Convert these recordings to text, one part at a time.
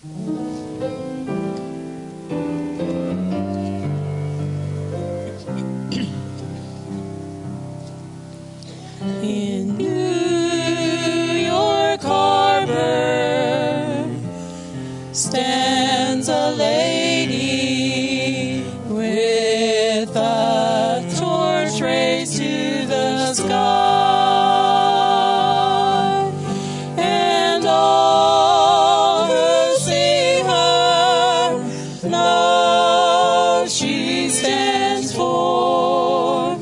In New York Harbor stands a lady with a torch raised to the sky, and all who see her know she stands for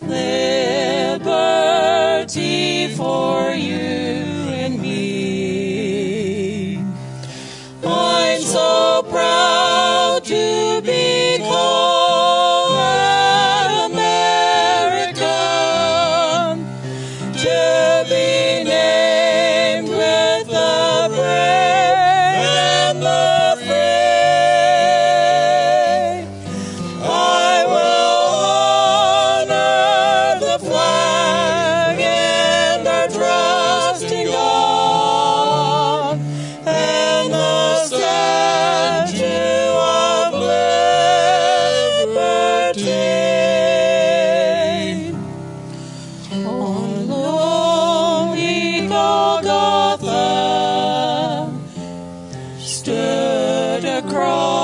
liberty for you and me. I'm so proud to be called an American, to be named with the brave and the free. I will honor the flag and our trusting God and the statue of liberty. On lonely Golgotha stood a cross